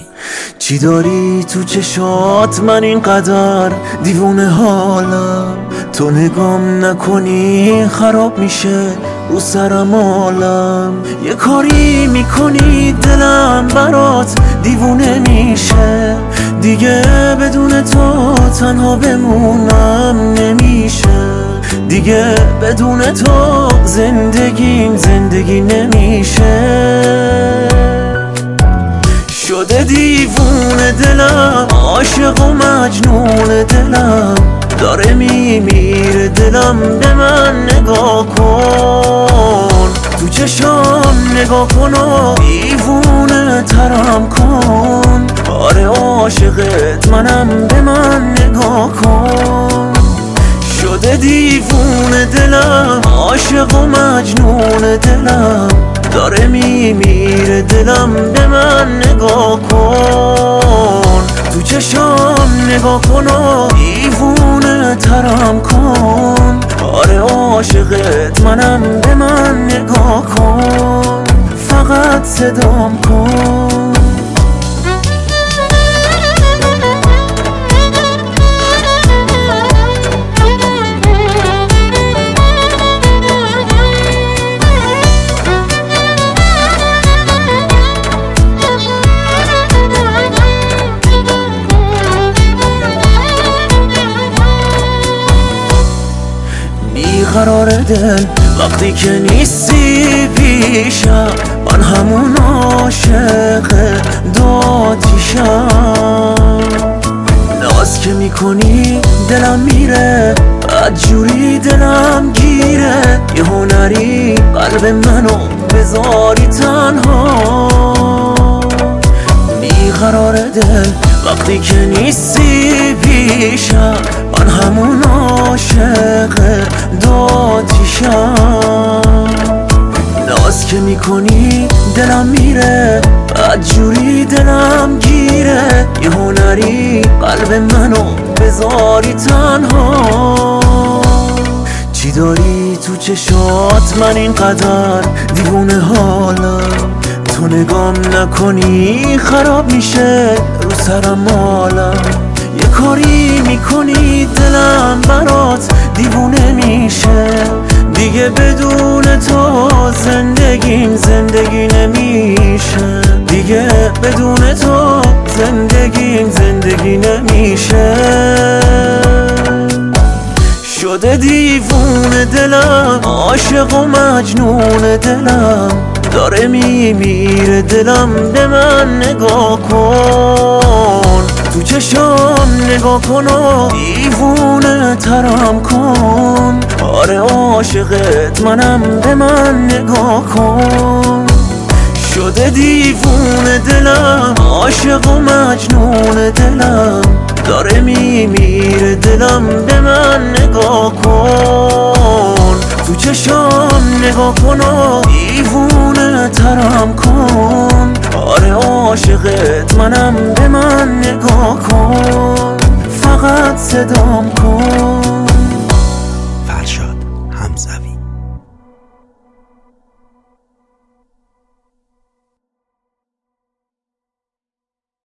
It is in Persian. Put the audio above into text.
چی داری تو چشات من اینقدر دیوونه حالم، تو نگام نکنی خراب میشه رو سرم حالم. یه کاری میکنی دلم برات دیوونه میشه، دیگه بدون تو تنها بمونم نمیشه، دیگه بدون تو زندگیم زندگی نمیشه. شده دیوونه دلم، عاشق و مجنون دلم، داره میمیره دلم، به من نگاه کن، تو چشام نگاه کن و دیوونه ترم کن. آره عاشقت منم، به من نگاه کن. شده دیوونه دلم، عاشق و مجنون دلم، داره میمیره دلم، به من نگاه کن، تو چشام نگاه کن و دیوونه ترم کن. آره عاشقت منم، به من نگاه کن، فقط صدام کن. قرار دل وقتی که نیستی پیشم، من همون عاشق داتیشم. ناز که میکنی دلم میره، بدجوری دلم گیره، یه هنری قلب منو بذاری تنها. بیقرار دل وقتی که نیستی پیشم، من همون عاشق داتیشم. ناز که میکنی دلم میره، بدجوری دلم گیره، یه هنری قلب منو بذاری تنها. چی داری تو چشات من اینقدر دیوونه حالم، تو نگام نکنی خراب میشه رو سرم حالم. یه کاری میکنی دلم برات دیوونه میشه، دیگه بدون تو زندگیم زندگی نمیشه، دیگه بدون تو زندگیم زندگی نمیشه. شده دیوونه دلم، عاشق و مجنون دلم، داره میمیره دلم، به من نگاه کن، تو چشام نگاه کن و دیوونه ترم کن. آره عاشقت منم، به من نگاه کن. شده دیوونه دلم، عاشق و مجنون دلم، داره میمیره دلم، به من نگاه کن، تو چشام نگاه کن و دیوونه ترم کن. آره عاشقت منم، به من نگاه کن، فقط صدام کن.